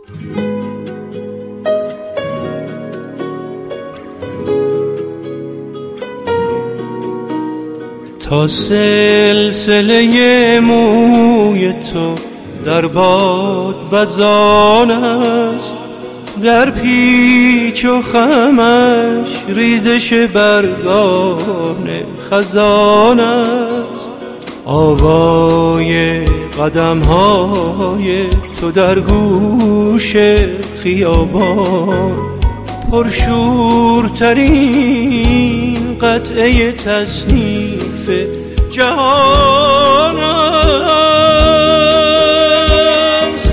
تا سلسله موی تو در باد وزان است، در پیچ و خمش ریزش برگان خزان است. آوای قدم‌های تو در گوش خیابان، پرشورترین قطعه تصنیف جهان است.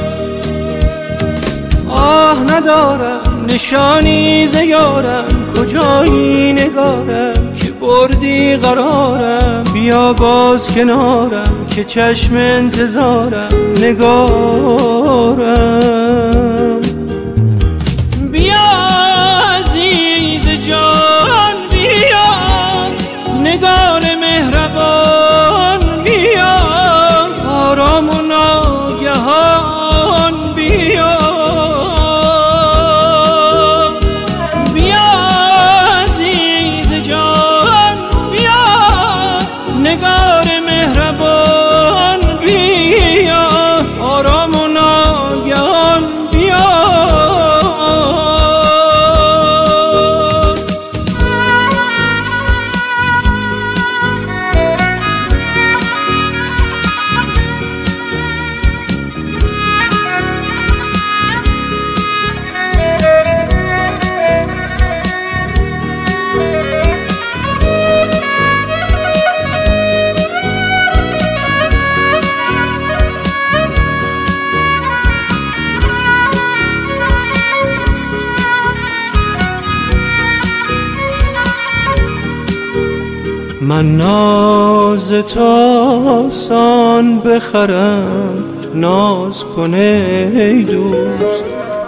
آه ندارم نشانی ز یارم، کجایی نگارم که بردی قرارم. بیا باز کنارم که چشم انتظارم نگارم. بیا عزیز جان بیا، نگار مهربان بیا، آرام و ناگهان بیا. بیا عزیز جان بیا، نگار مهربان بیا، آرام و ناگهان بیا. من ناز تو آسان بخرم، ناز کنه ای دوست.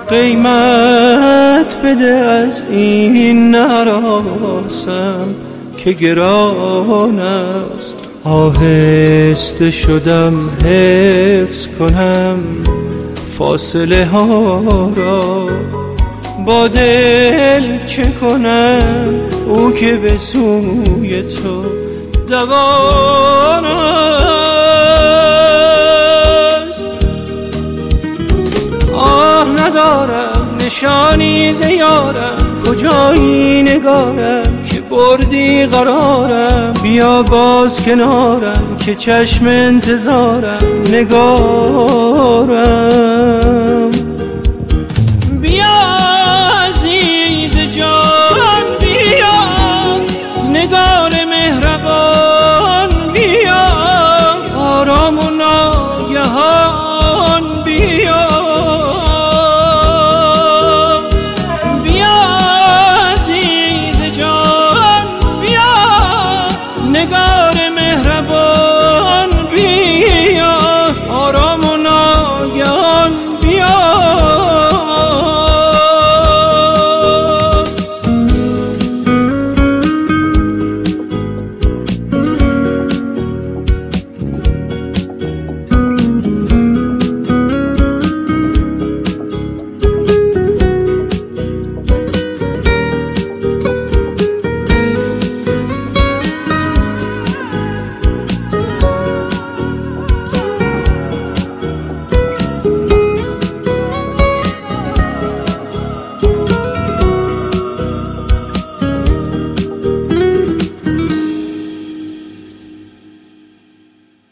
قیمت بده از این نراسم که گران است. آهسته شدم حفظ کنم فاصله ها را، با دل چه کنم او که به سوی تو دوان است. آه ندارم نشانی ز یارم، کجایی نگارم که بردی قرارم. بیا باز کنارم که چشم انتظارم نگارم. بیا عزیز جان بیا، نگار مهربان بیا، آرام و ناگهان